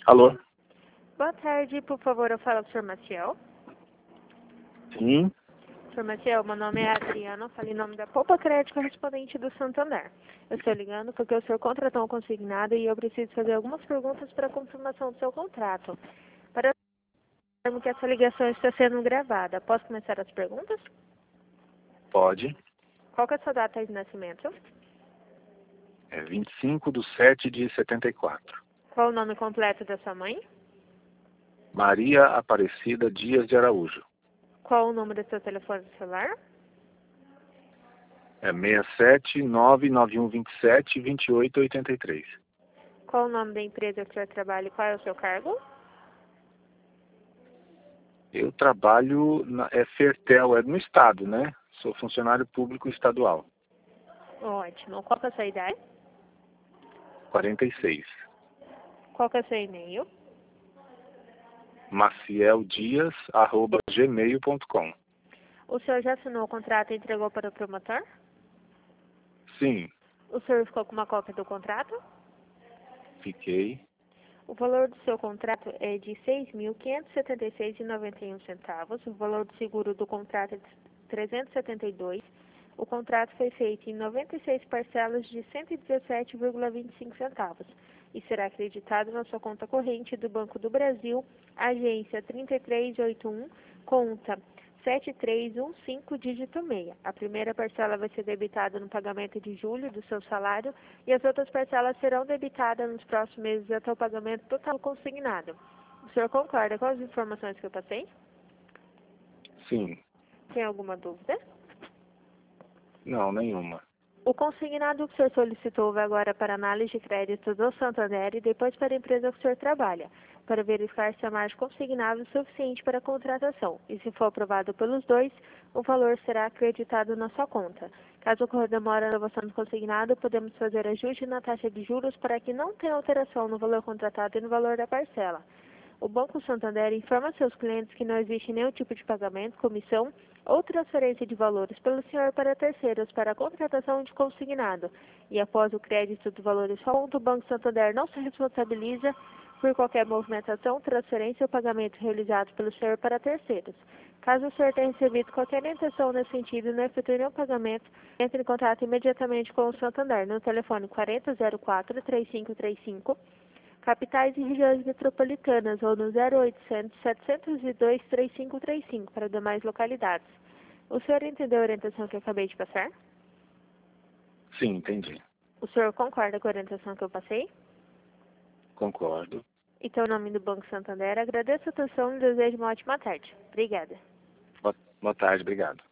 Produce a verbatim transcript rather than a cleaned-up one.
Alô? Boa tarde, por favor, eu falo com o senhor Maciel. Sim. senhor Maciel, meu nome é Adriana, eu falo em nome da Poupa Crédito correspondente do Santander. Eu estou ligando porque o senhor contratou um consignado e eu preciso fazer algumas perguntas para a confirmação do seu contrato. Para que essa ligação está sendo gravada, posso começar as perguntas? Pode. Qual que é a sua data de nascimento? É vinte e cinco de sete de setenta e quatro. Qual o nome completo da sua mãe? Maria Aparecida Dias de Araújo. Qual o número do seu telefone celular? É seis sete nove nove um dois sete dois oito oito três. Qual o nome da empresa que o senhor trabalha e qual é o seu cargo? Eu trabalho na é Fertel, é no estado, né? Sou funcionário público estadual. Ótimo. Qual que é a sua idade? quarenta e seis. Qual que é o seu e-mail? macieldias arroba gmail ponto com. O senhor já assinou o contrato e entregou para o promotor? Sim, O senhor ficou com uma cópia do contrato? fiquei. O valor do seu contrato é de seis mil quinhentos e setenta e seis reais e noventa e um centavos. O valor do seguro do contrato é de trezentos e setenta e dois reais. O contrato foi feito em noventa e seis parcelas de cento e dezessete vírgula vinte e cinco centavos e será acreditado na sua conta corrente do Banco do Brasil, agência trinta e três oitenta e um, conta sete três um cinco, dígito seis. A primeira parcela vai ser debitada no pagamento de julho do seu salário e as outras parcelas serão debitadas nos próximos meses até o pagamento total consignado. O senhor concorda com as informações que eu passei? Sim. Tem alguma dúvida? Não, nenhuma. O consignado que o senhor solicitou vai agora para análise de crédito do Santander e depois para a empresa que o senhor trabalha, para verificar se a margem consignável é suficiente para a contratação. E se for aprovado pelos dois, o valor será acreditado na sua conta. Caso ocorra demora na renovação do consignado, podemos fazer ajuste na taxa de juros para que não tenha alteração no valor contratado e no valor da parcela. O Banco Santander informa seus clientes que não existe nenhum tipo de pagamento, comissão ou transferência de valores pelo senhor para terceiros para a contratação de consignado. E após o crédito do valor em sua conta, o Banco Santander não se responsabiliza por qualquer movimentação, transferência ou pagamento realizado pelo senhor para terceiros. Caso o senhor tenha recebido qualquer orientação nesse sentido e não efetue nenhum pagamento, entre em contato imediatamente com o Santander no telefone quarenta zero quatro, três cinco três cinco, capitais e regiões metropolitanas, ou no zero oitocentos, setecentos e dois, trinta e cinco trinta e cinco para demais localidades. O senhor entendeu a orientação que eu acabei de passar? Sim, entendi. O senhor concorda com a orientação que eu passei? Concordo. Então, em nome do Banco Santander, agradeço a atenção e desejo uma ótima tarde. Obrigada. Boa, boa tarde, obrigado.